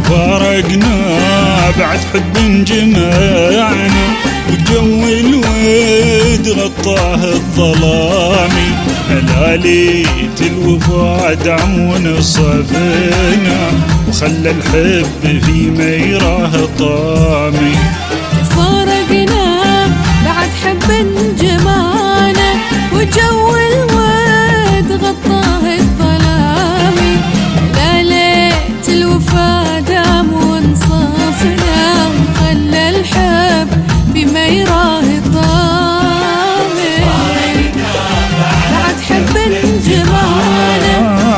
فارقنا بعد حب جمعنا، وجو الود غطاه الظلامي، هلاليت الوفا دعم ونصفنا، وخلى الحب في ميراه طامي. فارقنا بعد حب جمعنا، وجو الود غطاه الظلامي، هلاليت الوفا دام ونصفنا، وخلى الحب في ميراه طامي. بعد حب جمعنا،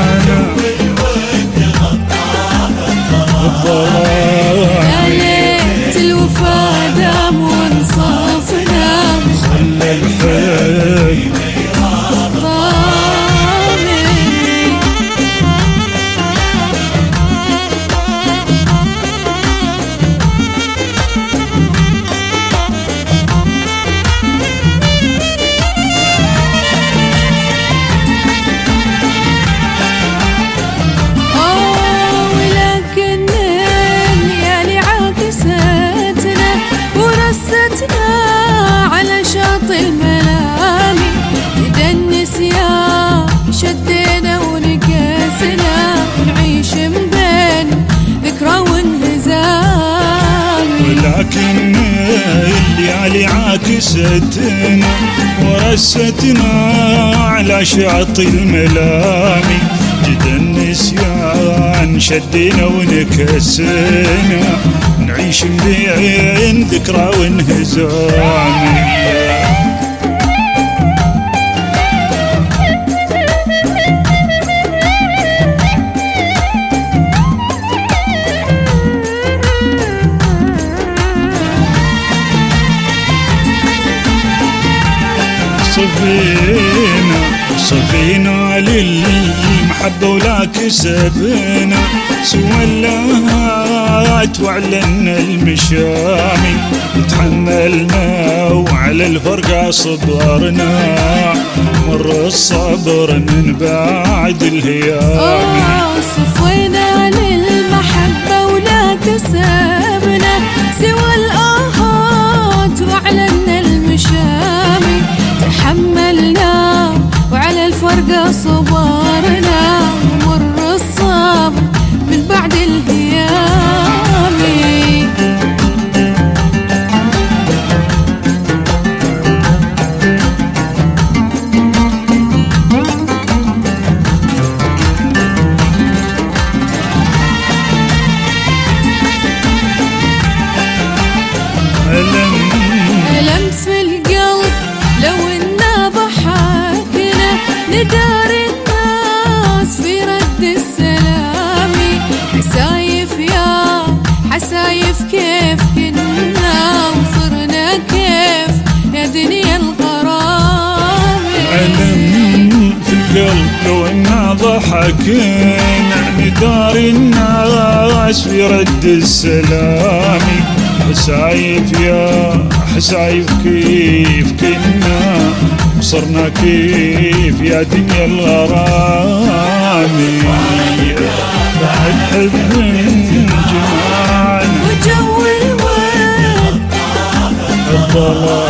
هلاليت الوفا دام ونصفنا، خلى الحب على شاطئ الملامي، إذا النسيان شدينا ونكاسنا، ونعيش من بين ذكرى وانهزام. ولكن الليالي عاكستنا ورستنا على شاطئ الملامي، جد النسيان شدينا ونكسنا، نعيش بين ذكرى وانهزام. صفينا للمحبة ولا كسبنا، سوى اللهات وعلنا المشامي، تحملنا وعلى الفرقة صبرنا، مر الصبر من بعد الهيام. صفينا للمحبة ولا كسبنا، سوى الآهات وعلنا المشامي، تحملنا وعلى الفرقة صبرنا، ومر الصبر من بعد الهيام. ألم في القلب لو إنه ضحكنا، ندار الناس في رد السلام، حسايف يا حسايف كيف كنا، وصرنا كيف يا دنيا الغرام. ألم في القلب لو إنه ضحكنا، ندار الناس في رد السلام، حسايف يا حسايف كيف كنا، وصرنا كيف يا دنيا الغرام. بعد حب جمعنا، وجو الود الظلام